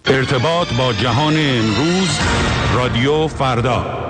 ارتباط با جهان امروز، رادیو فردا.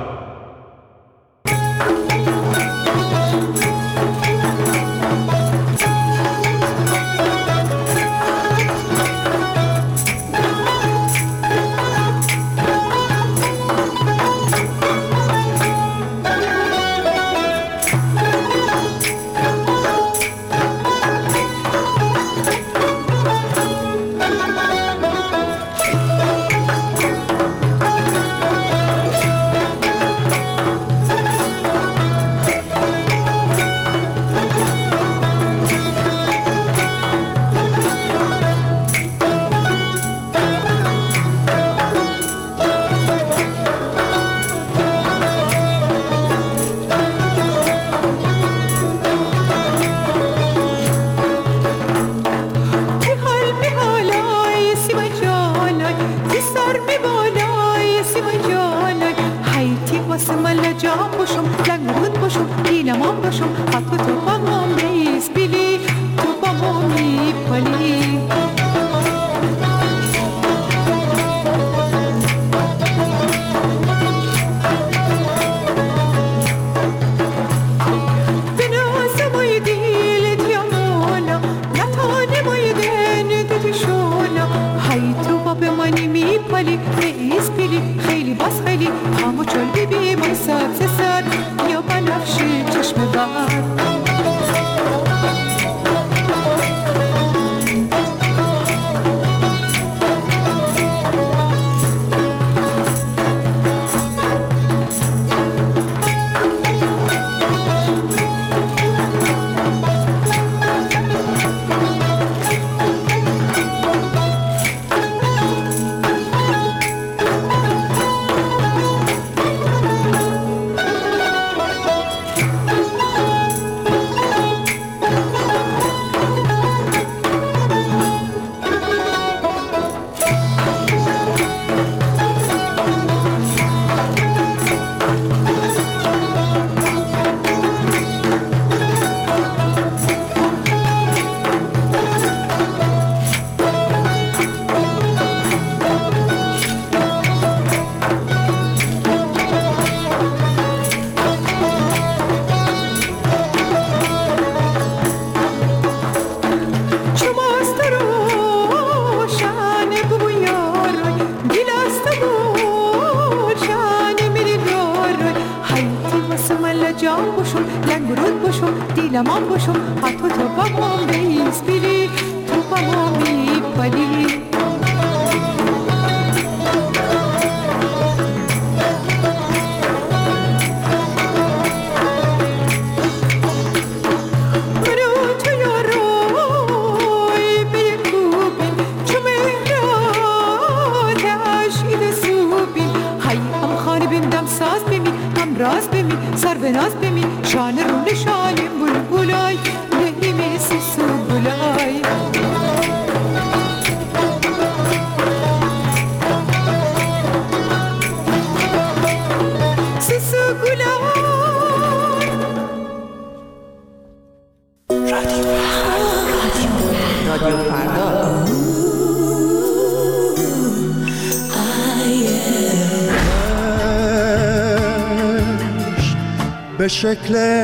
به شکل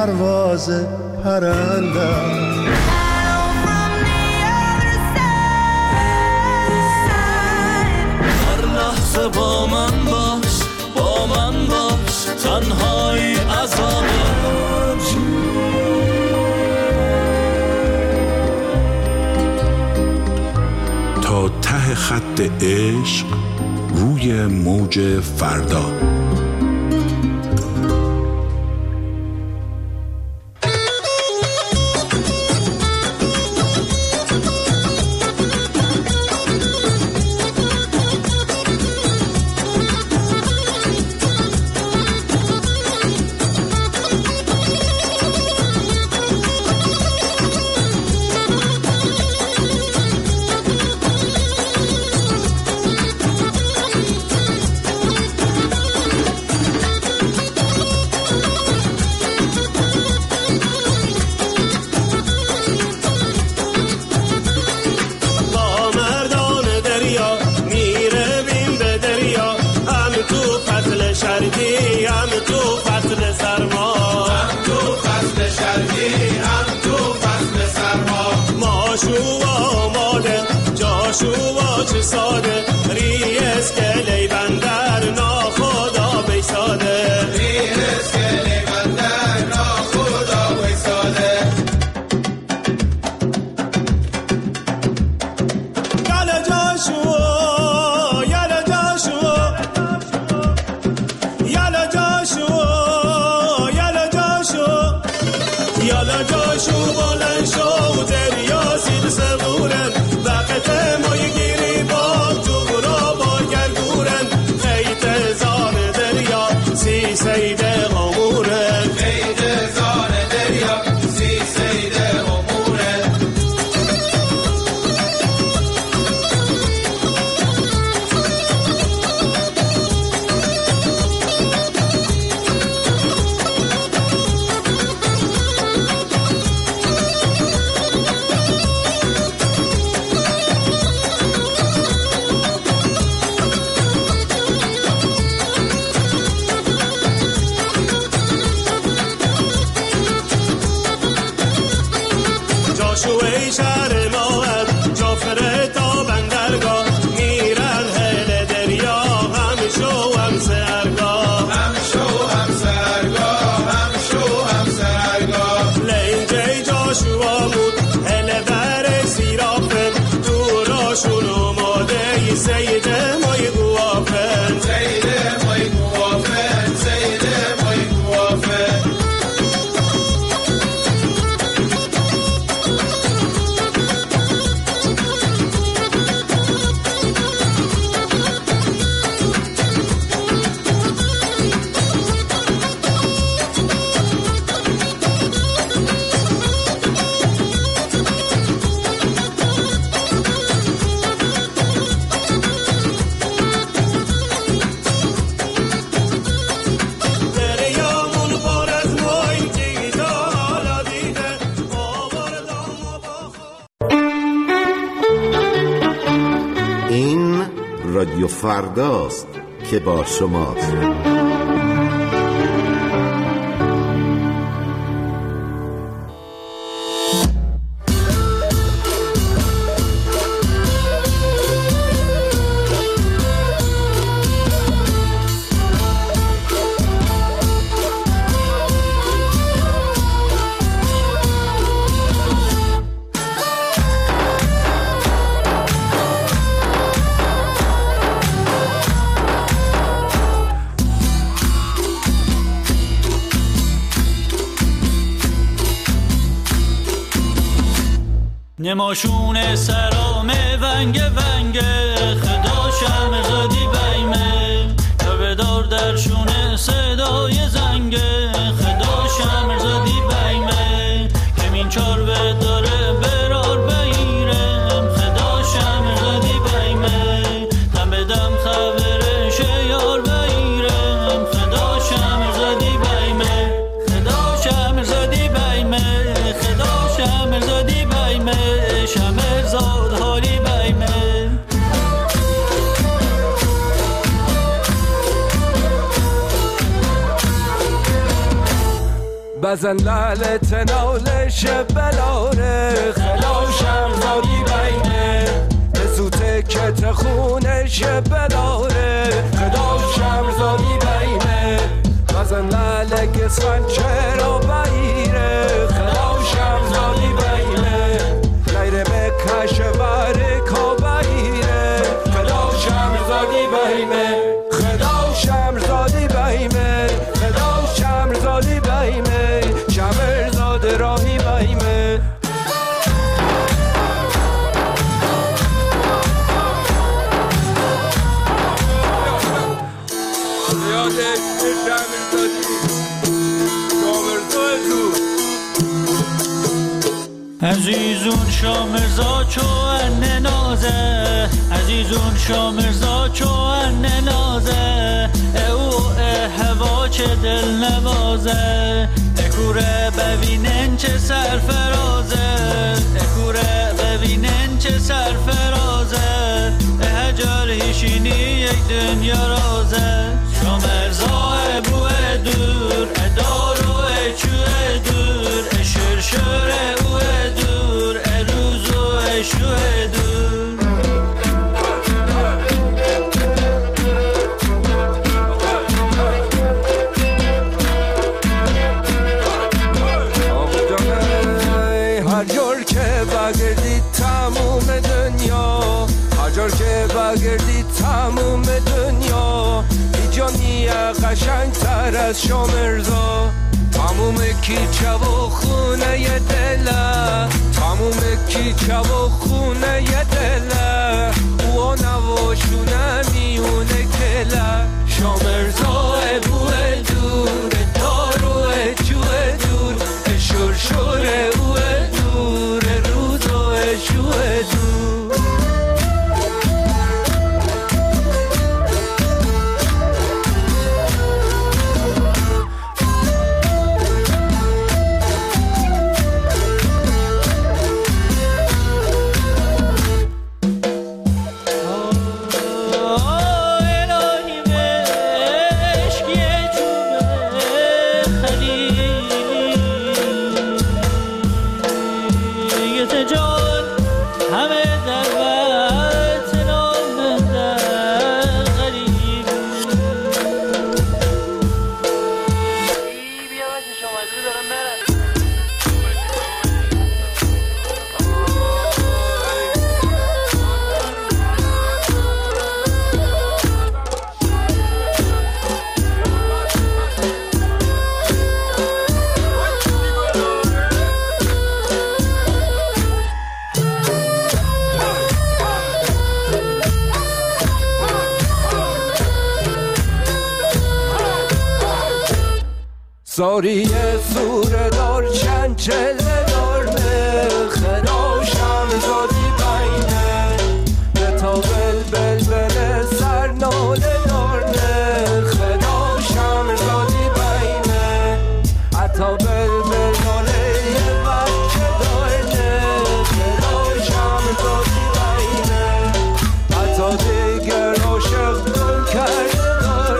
پرواز پرنده هر لحظه با من باش، با من باش، تنهایی عذابه. تا ته خط عشق روی موج فردا. جاشو با چه ساده ریز کلی بندر ناخدا بیساده ریز کلی بندر ناخدا بیساده یالا جاشو یالا جاشو یالا جاشو یالا جاشو یالا جاشو بلند شو دریا سیل سبورن وقت مای گیری با جورا با گرگورن خیت زار دریا سی سید غمورن خیت زار دریا سی سید غمورن جاشوی شهر ما جافره تا بندرگاه میرن هل دریا هم شو هم سرگاه هم شو هم سرگاه هم شو هم سرگاه لینجی جاشو بود هل بر سیرافن دوراشون اوماده سید مای گوافن سید مای گوافن سید مای گوافن رادیو فرداست که با شماست. نماشون سرام ونگ ونگ خدا شم زدی بیمه تا بدار درشون صدای زنگ خدا شم زدی بیمه کمین چار بداره برار بیرم خدا شم زدی بیمه دم بدم خبرش یار بیرم خدا شم زدی بیمه خدا شم زدی بیمه خدا شم زدی بیمه شمر زاد حالی بیمه بزن لالت نالش بلاره خلاشم زادی بیمه بزوته کت خونش بلاره خلاشم زادی بیمه بزن لالک سنچه را بیره خلاشم زادی بیمه غیر مکش بر کابیره خلاشم زادی بیمه خلاشم زادی بیمه خلاشم زادی بیمه شمر زاد راهی بیمه یاده شمر زادی شمر زادی عزیزون شامرزا چو ان نازه عزیزون شامرزا چو ان نازه او هوا چه دل نوازه اکوره ببینن چه سرفرازه اکوره ببینن چه سرفرازه هجر هیشینی یک دنیا رازه شامرزا بوه دور ادارو چوه دور اشرشره اوه دور اروزو اشوه دور برگردی تموم دنیا ایجانیه قشنگ تر از شامرزا تموم کیچه و خونه ی دله تموم کیچه و خونه ی دله او نواشونه میونه کله شامرزا بوه دور داروه جوه دور شرشوره اوه دور روزوه شوه دور ساری سوره دار چنچله دار خداشم زادی بینه نتا بل سرناله دار خداشم زادی بینه عطا بل ناله یه بچه دارنه خداشم زادی بینه عطا دیگر عاشق گل کرده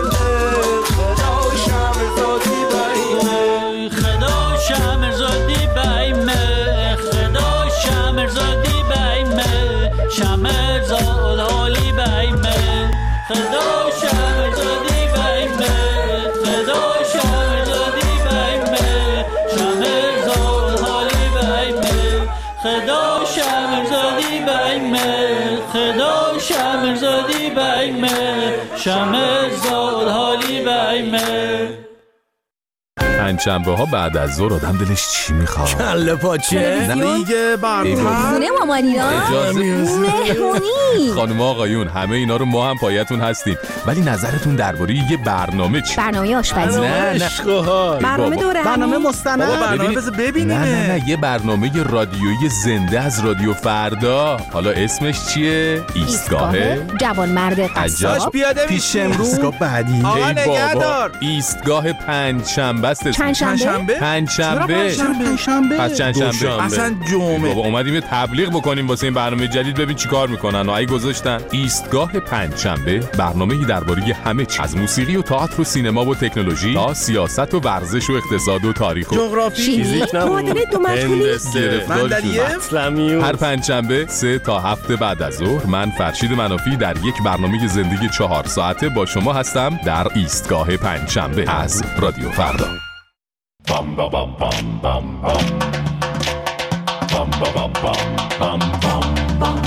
شمرزاد حالی بیمه پنجشنبه ها بعد از ظهر آدم دلش چی میخواد؟ کله پاچه دیگه برنامه خونه مامانینا مهمونی خانم آقایون همه اینا رو ما هم پایتون هستیم ولی نظرتون درباره یه برنامه چی؟ برنامه آشپزی برنامه دوره برنامه مستند برنامه ببینیم نه یه برنامه رادیویی زنده از رادیو فردا حالا اسمش چیه؟ ایستگاه جوانمرد قصاب پیش امروز ایستگاه بعدی آقا نگهدار ایستگاه پنجشنبه است پنجشنبه پس چندشنبه اصلا جمعه بابا اومدیم یه تبلیغ بکنیم واسه این برنامه جدید ببین چیکار میکنن و ای گذاشتن ایستگاه پنجشنبه برنامه‌ای درباره همه چیز از موسیقی و تئاتر و سینما و تکنولوژی تا سیاست و ورزش و اقتصاد و تاریخ و جغرافی فیزیک معادله دو مجهولی هر پنجشنبه 3 تا 7 بعد از ظهر من فرشید منافی در یک برنامه زندگی 4 ساعته با شما هستم در ایستگاه پنجشنبه از رادیو فردا. بام بام بام بام بام بام بام بام بام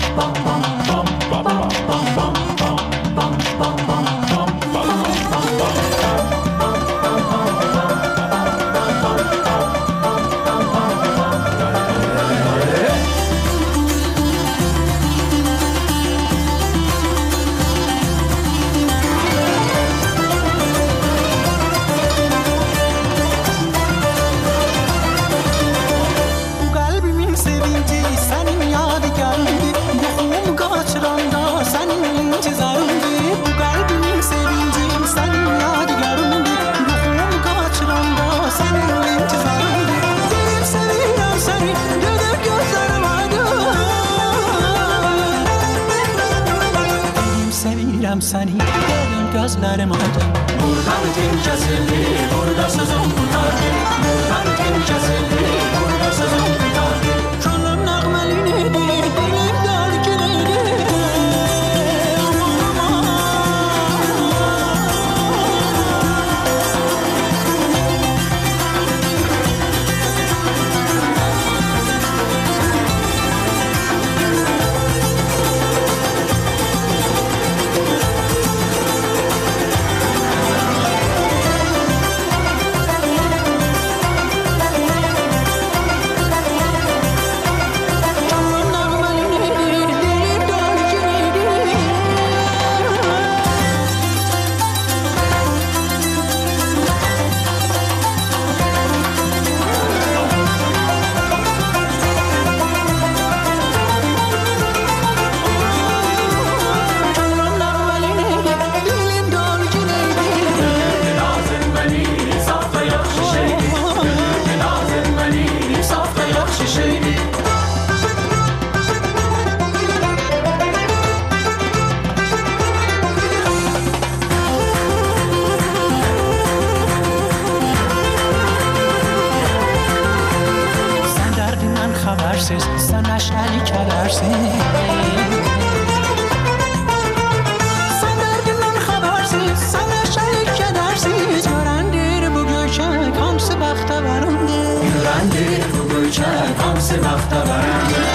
səni Gəlin gözlərim aydın Buradan din kəsildi Burada sözüm tutardı Buradan din kəsildi Burada sözüm tutardı Könlüm nəğməliydi Dilim dəlkiniydi رفته برنده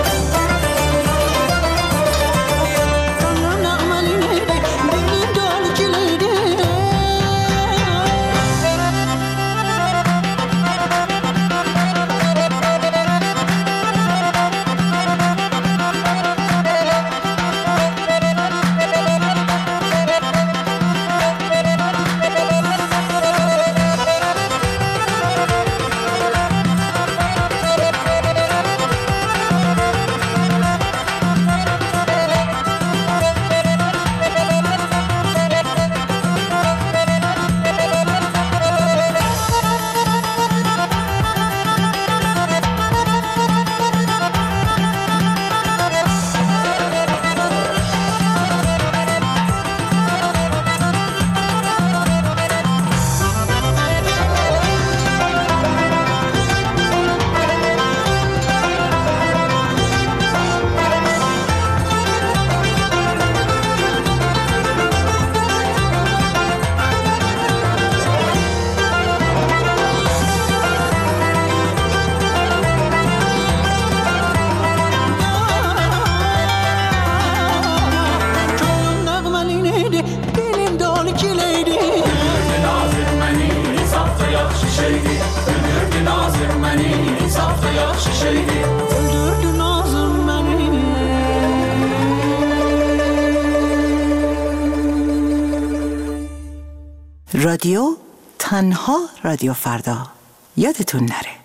رادیو تنها رادیو فردا یادتون نره.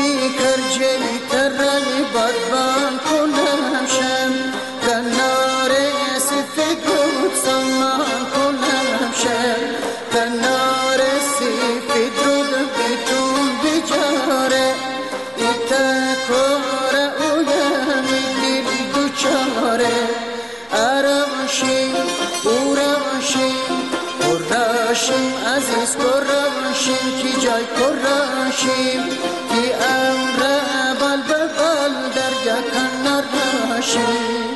کرجی ترنی بادبان کنم شم کنار راشیم عزیز براشیم کی جای کراشیم کی امر بال به بال در جکن راشیم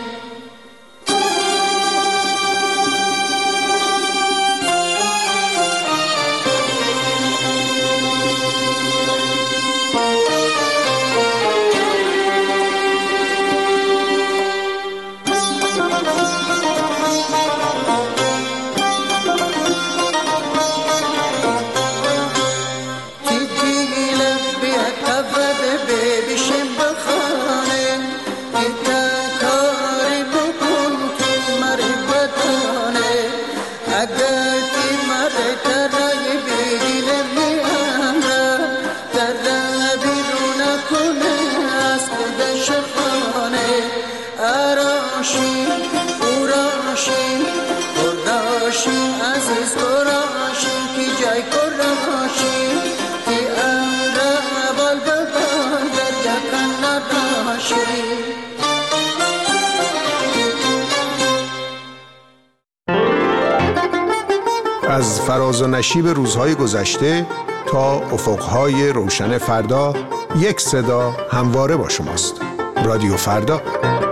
از فراز و نشیب روزهای گذشته تا افقهای روشن فردا، یک صدا همواره با شماست. رادیو فردا.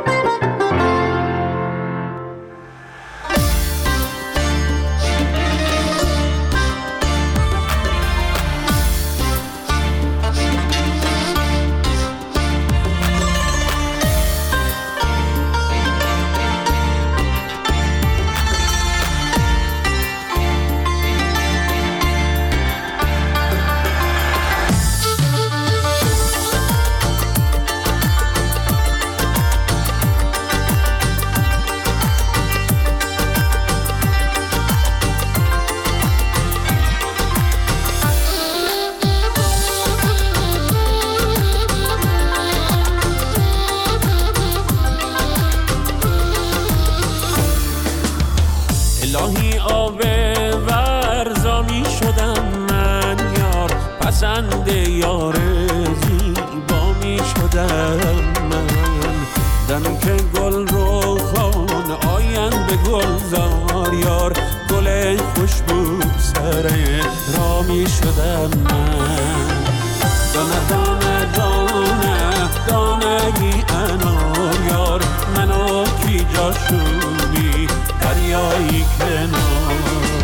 الهی آب ورزامی شدم من یار، پسند یار زیبا می شدم من. دمی که گل رو خان آیند به گلزار یار، گل خوشبو سر را می شدم من. دانه دانه دانه دانه ای انار یار، منو کی جاشونی دریایی کنار.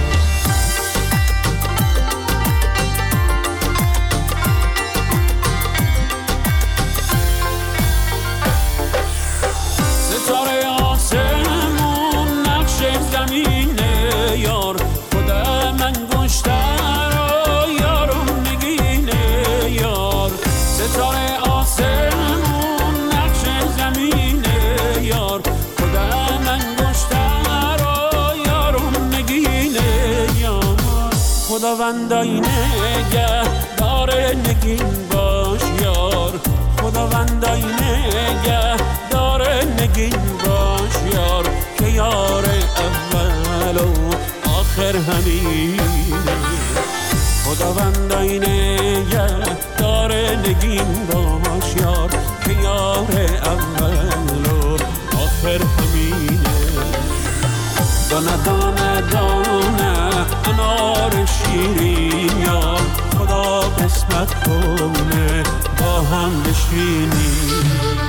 ستاره آسمون نقش زمینه یار، خدا من گشتر و یارم نگینه یار. ستاره آسمون نقش زمینه یار، خدا من گشتر و یارم نگینه یار. خداوندای نگه داره نگین باش یار، خداوندای نگه داره نگین باش یار، که یار اول و آخر همینه. خداوندای نگه داره نگین باش یار، که یار اول و آخر همینه. دانه دانه دانه انار شیرین یار، خدا قسمت کنه با هم بشینیم.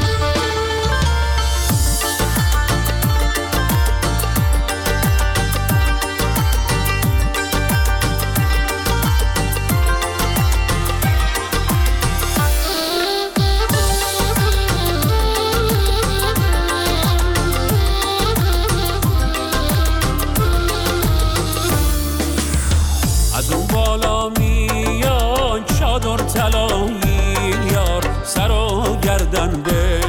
از اون بالا میاد چادر طلایی یار، سر و گردن به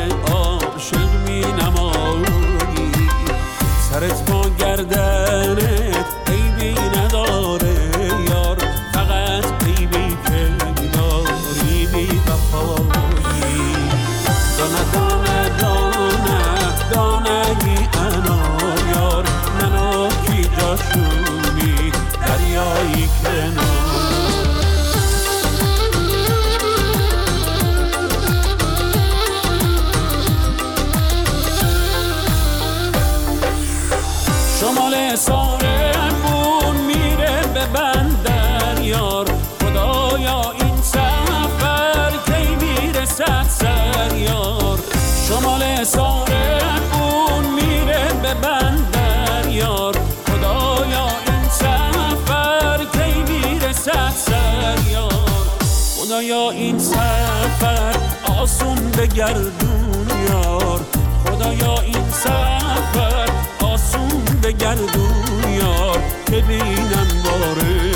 یار خدایا این سفر کی میرسد سر یار شمال ساربون میره به بندر یار خدایا این سفر کی میرسد سر یار خدایا این سفر آسون بگردون یار خدایا این سفر آسون بگردون یار که بینم باره